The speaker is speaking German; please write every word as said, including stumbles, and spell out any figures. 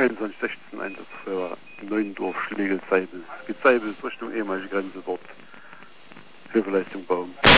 einundzwanzig sechzehn Einsatz für Neuendorf, Schlegel, Seibel. Es geht Seibel Richtung ehemalige Grenze dort. Hilfeleistung Baum.